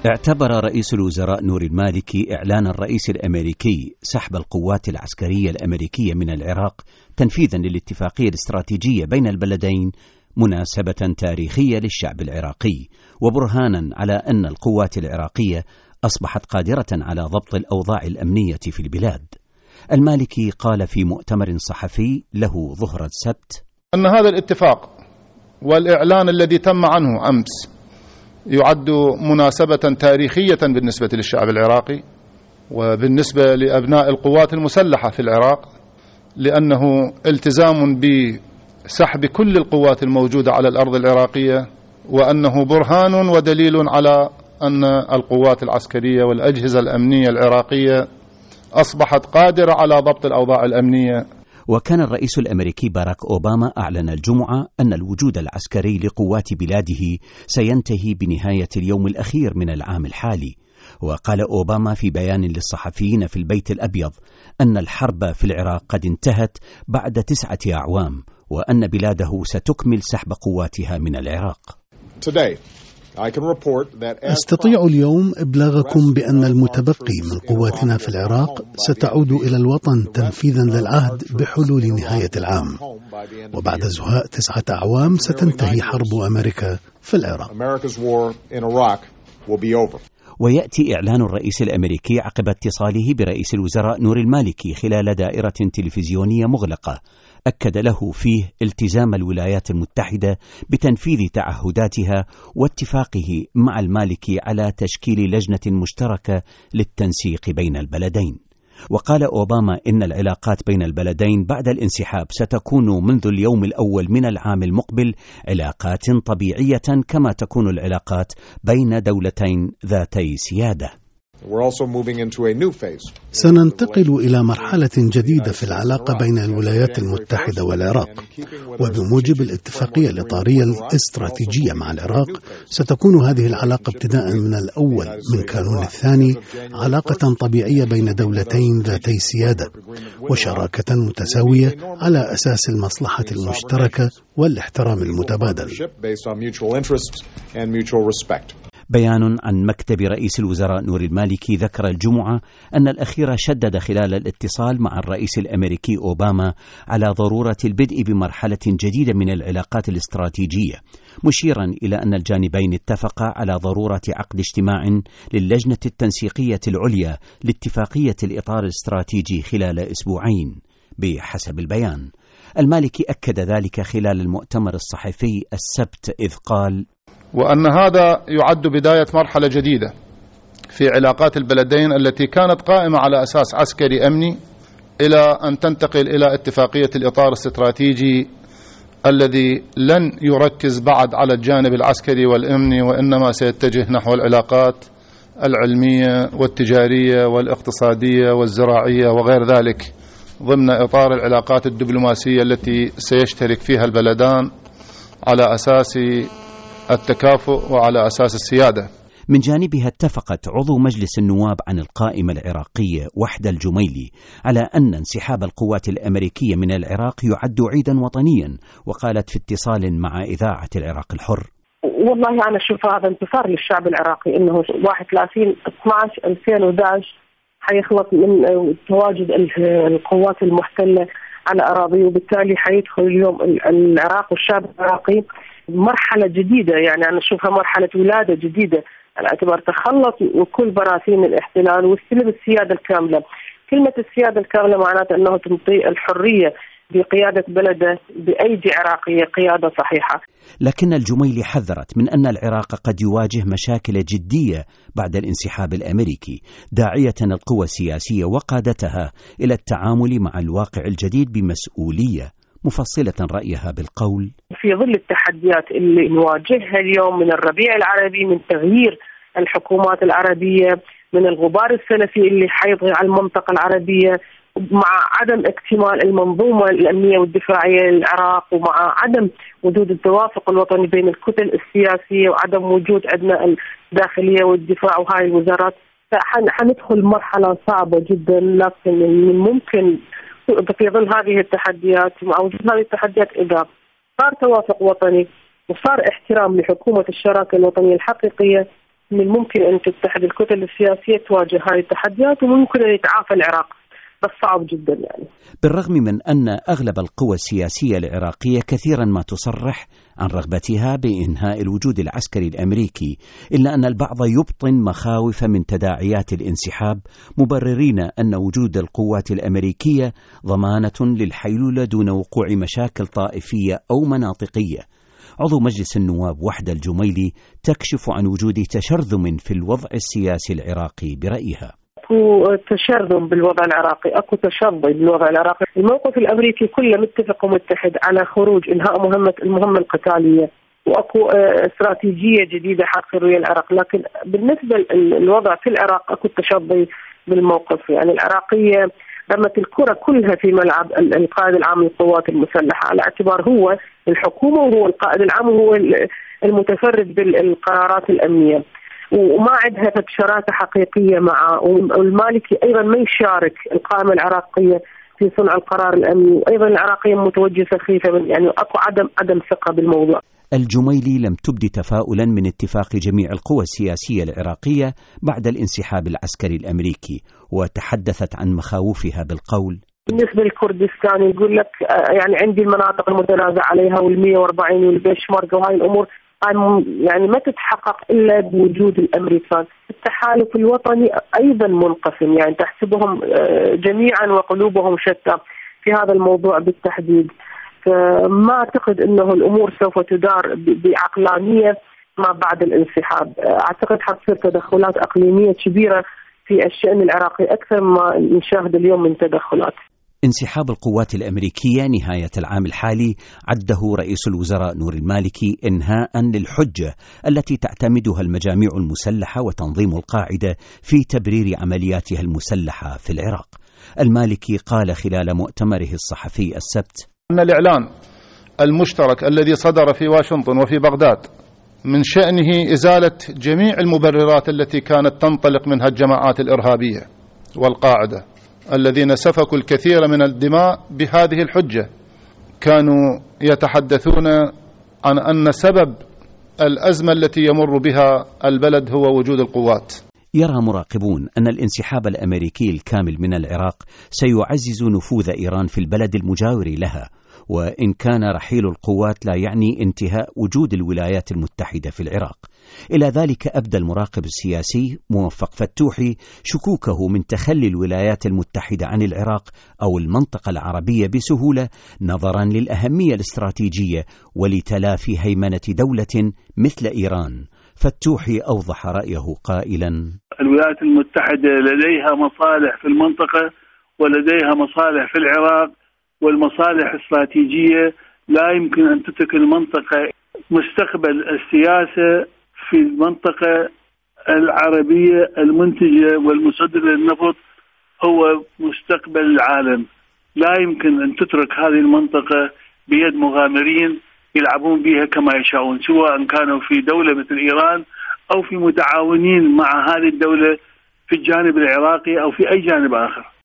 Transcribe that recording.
اعتبر رئيس الوزراء نور المالكي إعلان الرئيس الأمريكي سحب القوات العسكرية الأمريكية من العراق تنفيذا للاتفاقية الاستراتيجية بين البلدين مناسبة تاريخية للشعب العراقي، وبرهانا على أن القوات العراقية أصبحت قادرة على ضبط الأوضاع الأمنية في البلاد. المالكي قال في مؤتمر صحفي له ظهر السبت أن هذا الاتفاق والإعلان الذي تم عنه أمس يعد مناسبة تاريخية بالنسبة للشعب العراقي وبالنسبة لأبناء القوات المسلحة في العراق، لأنه التزام بسحب كل القوات الموجودة على الأرض العراقية، وأنه برهان ودليل على أن القوات العسكرية والأجهزة الأمنية العراقية أصبحت قادرة على ضبط الأوضاع الأمنية. وكان الرئيس الأمريكي باراك أوباما أعلن الجمعة أن الوجود العسكري لقوات بلاده سينتهي بنهاية اليوم الأخير من العام الحالي. وقال أوباما في بيان للصحفيين في البيت الأبيض أن الحرب في العراق قد انتهت بعد 9 أعوام، وأن بلاده ستكمل سحب قواتها من العراق. أستطيع اليوم إبلاغكم بأن المتبقي من قواتنا في العراق ستعود إلى الوطن تنفيذا للعهد بحلول نهاية العام، وبعد زهاء 9 أعوام ستنتهي حرب أمريكا في العراق. ويأتي إعلان الرئيس الأمريكي عقب اتصاله برئيس الوزراء نور المالكي خلال دائرة تلفزيونية مغلقة أكد له فيه التزام الولايات المتحدة بتنفيذ تعهداتها واتفاقه مع المالكي على تشكيل لجنة مشتركة للتنسيق بين البلدين. وقال أوباما إن العلاقات بين البلدين بعد الانسحاب ستكون منذ اليوم الأول من العام المقبل علاقات طبيعية كما تكون العلاقات بين دولتين ذاتي سيادة. سننتقل إلى مرحلة جديدة في العلاقة بين الولايات المتحدة والعراق، وبموجب الاتفاقية الإطارية الاستراتيجية مع العراق ستكون هذه العلاقة ابتداء من الأول من كانون الثاني علاقة طبيعية بين دولتين ذاتي سيادة وشراكة متساوية على أساس المصلحة المشتركة والاحترام المتبادل. بيان عن مكتب رئيس الوزراء نور المالكي ذكر الجمعة أن الأخير شدد خلال الاتصال مع الرئيس الأمريكي أوباما على ضرورة البدء بمرحلة جديدة من العلاقات الاستراتيجية، مشيرا إلى أن الجانبين اتفقا على ضرورة عقد اجتماع للجنة التنسيقية العليا لاتفاقية الإطار الاستراتيجي خلال 2 أسبوع بحسب البيان. المالكي أكد ذلك خلال المؤتمر الصحفي السبت إذ قال: وأن هذا يعد بداية مرحلة جديدة في علاقات البلدين التي كانت قائمة على أساس عسكري أمني إلى أن تنتقل إلى اتفاقية الإطار الاستراتيجي الذي لن يركز بعد على الجانب العسكري والأمني، وإنما سيتجه نحو العلاقات العلمية والتجارية والاقتصادية والزراعية وغير ذلك ضمن إطار العلاقات الدبلوماسية التي سيشترك فيها البلدان على أساس التكافؤ وعلى أساس السيادة. من جانبها اتفقت عضو مجلس النواب عن القائمة العراقية وحدة الجميلي على أن انسحاب القوات الأمريكية من العراق يعد عيدا وطنيا، وقالت في اتصال مع إذاعة العراق الحر: والله أنا أشوف هذا انتصار للشعب العراقي، إنه 31/12/2011 حيخلص من تواجد القوات المحتلة على أراضي، وبالتالي حيدخل اليوم العراق والشعب العراقي مرحلة جديدة. يعني أنا أشوفها مرحلة ولادة جديدة على اعتبار تخلص وكل براثين الاحتلال واستلم السيادة الكاملة. كلمة السيادة الكاملة معناتها أنه تنطي الحرية بقيادة بلده بأيدي عراقية، قيادة صحيحة. لكن الجميلي حذرت من أن العراق قد يواجه مشاكل جدية بعد الانسحاب الأمريكي، داعية القوى السياسية وقادتها إلى التعامل مع الواقع الجديد بمسؤولية، مفصلة رأيها بالقول: في ظل التحديات اللي نواجهها اليوم من الربيع العربي، من تغيير الحكومات العربية، من الغبار السلفي اللي حيطغي على المنطقة العربية، مع عدم اكتمال المنظومة الأمنية والدفاعية للعراق، ومع عدم وجود التوافق الوطني بين الكتل السياسية، وعدم وجود أبناء الداخلية والدفاع وهاي الوزارات، حندخل مرحلة صعبة جدا. لكن من ممكن في ظل هذه التحديات ومع وجود هذه التحديات إذا صار توافق وطني وصار احترام لحكومة الشراكة الوطنية الحقيقية، من الممكن أن تتحد الكتل السياسية تواجه هذه التحديات، وممكن أن يتعافى العراق، بس صعب جدا يعني. بالرغم من أن أغلب القوى السياسية العراقية كثيرا ما تصرح عن رغبتها بإنهاء الوجود العسكري الأمريكي، إلا أن البعض يبطن مخاوف من تداعيات الانسحاب، مبررين أن وجود القوات الأمريكية ضمانة للحيلولة دون وقوع مشاكل طائفية أو مناطقية. عضو مجلس النواب وحدة الجميلي تكشف عن وجود تشرذم في الوضع السياسي العراقي برأيها. اكو تشرذم بالوضع العراقي، اكو تشظي بالوضع العراقي. الموقف الامريكي كله متفق ومتحد على خروج انهاء المهمه القتاليه، واكو استراتيجيه جديده حتصير العراق، لكن بالنسبه للوضع في العراق اكو تشظي بالموقف. يعني العراقيه رمت الكره كلها في ملعب القائد العام للقوات المسلحه، على اعتبار هو الحكومه وهو القائد العام وهو المتفرد بالقرارات الامنيه، وما عندها شراكة حقيقية معه. والمالكي أيضا ما يشارك القائمة العراقية في صنع القرار الأمني، وأيضا العراقية متوجهة سخيفة، يعني أكو عدم ثقة بالموضوع. الجميلي لم تبدي تفاؤلا من اتفاق جميع القوى السياسية العراقية بعد الانسحاب العسكري الأمريكي، وتحدثت عن مخاوفها بالقول: بالنسبة للكردستان يقول لك يعني عندي المناطق المتنازع عليها وال140 والبيشمركة، وهاي الأمور يعني ما تتحقق إلا بوجود الأمريكان. التحالف الوطني أيضا منقسم، يعني تحسبهم جميعا وقلوبهم شتى في هذا الموضوع بالتحديد. فما أعتقد أنه الأمور سوف تدار بعقلانية ما بعد الانسحاب. أعتقد حتصير تدخلات إقليمية كبيرة في الشأن العراقي أكثر ما نشاهد اليوم من تدخلات. انسحاب القوات الأمريكية نهاية العام الحالي عده رئيس الوزراء نور المالكي إنهاء للحجة التي تعتمدها المجاميع المسلحة وتنظيم القاعدة في تبرير عملياتها المسلحة في العراق. المالكي قال خلال مؤتمره الصحفي السبت أن الإعلان المشترك الذي صدر في واشنطن وفي بغداد من شأنه إزالة جميع المبررات التي كانت تنطلق منها الجماعات الإرهابية والقاعدة الذين سفكوا الكثير من الدماء بهذه الحجة، كانوا يتحدثون عن أن سبب الأزمة التي يمر بها البلد هو وجود القوات. يرى مراقبون أن الانسحاب الأمريكي الكامل من العراق سيعزز نفوذ إيران في البلد المجاور لها، وإن كان رحيل القوات لا يعني انتهاء وجود الولايات المتحدة في العراق. إلى ذلك أبدى المراقب السياسي موفق فتوحي شكوكه من تخلي الولايات المتحدة عن العراق أو المنطقة العربية بسهولة، نظرا للأهمية الاستراتيجية ولتلافي هيمنة دولة مثل إيران. فتوحي أوضح رأيه قائلا: الولايات المتحدة لديها مصالح في المنطقة ولديها مصالح في العراق، والمصالح الاستراتيجية لا يمكن أن تترك المنطقة. مستقبل السياسة في المنطقة العربية المنتجة والمصدرة للنفط هو مستقبل العالم. لا يمكن أن تترك هذه المنطقة بيد مغامرين يلعبون بها كما يشاءون، سواء كانوا في دولة مثل إيران أو في متعاونين مع هذه الدولة في الجانب العراقي أو في أي جانب آخر.